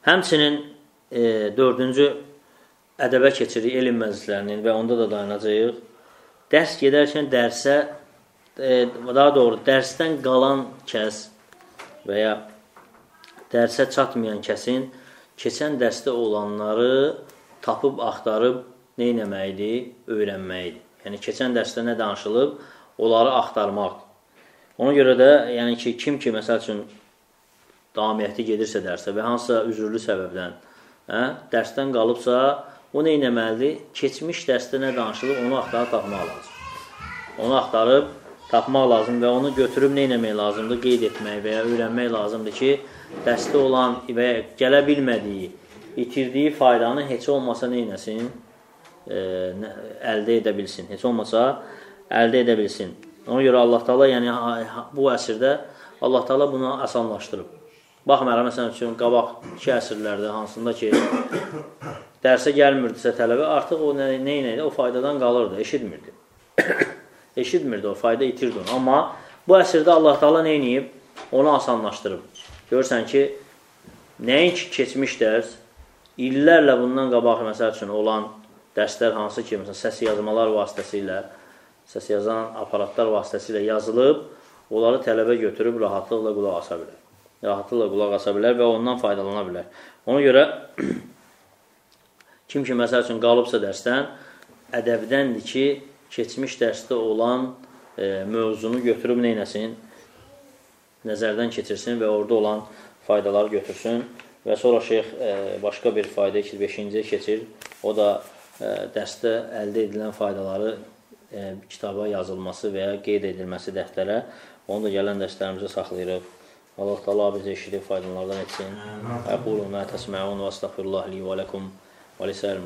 Həmçinin 4-cü ədəbə keçirik elm məclislərinin və onda da dayanacağıq. Dərs gedərkən dərsə, daha doğru, dərsdən qalan kəs və ya dərsə çatmayan kəsin keçən dərsdə olanları tapıb, axtarıb nə etməkdir? Öyrənməkdir. Yəni, keçən dərsdə nə danışılıb? Onları axtarmaqdır. Ona görə də, yəni ki, kim ki, məsəl üçün, davamiyyəti gedirsə dərsə və hansısa üzürlü səbəbdən dərsdən qalıbsa, o nə etməlidir? Keçmiş dərsdə nə danışılıb? Onu axtarıb tapmaq lazım. Onu axtarıb tapmaq lazım və onu götürüb nə etmək lazımdır? Qeyd etmək və ya öyrənmək lazımdır ki, dərsdə olan və gələ bilmədiyi, itirdiyi faydanı heç olmasa nə etsin? Əldə edə bilsin. Heç olmasa əldə edə bilsin. Ona görə Allah Taala, yəni bu əsrdə Allah Taala bunu asanlaşdırıb. Baxmayaraq, məsələn üçün, qabaq 2 əsrlərdə hansında ki, dərsə gəlmirdisə tələbə, artıq o nə idi? O faydadan qalırdı, eşitmirdi. Eşitmirdi, o fayda itirdi onu. Amma bu əsrdə Allah Taala nə edib? Onu asanlaşdırıb. Görürsən ki, nəinki keçmiş dərs, illərlə bundan qabaq, məsəl üçün, olan dərslər hansı ki, məsələn, səs yazmalar vasitəsilə, səs yazan aparatlar vasitəsilə yazılıb, onları tələbə götürüb rahatlıqla qulaq asa bilər. Rahatlıqla qulaq asa bilər və ondan faydalana bilər. Ona görə kim ki, məsəl üçün, qalıbsa dərsdən, ədəbdəndir ki, keçmiş dərsdə olan mövzunu götürüb neynəsin? Nəzərdən keçirsin və orada olan faydaları götürsün. Və sonra şeyx başqa bir fayda 5-ciyə keçir. O da dərsdə əldə edilən faydaları kitaba yazılması və ya qeyd edilməsi dəftərə. Onu da gələn dərslərimizə saxlayırıq. Allah Taala bizə eşidib faydalardan etsin. Əqulu mə təsməun və əstəğfirullah li və ləkum və lisəl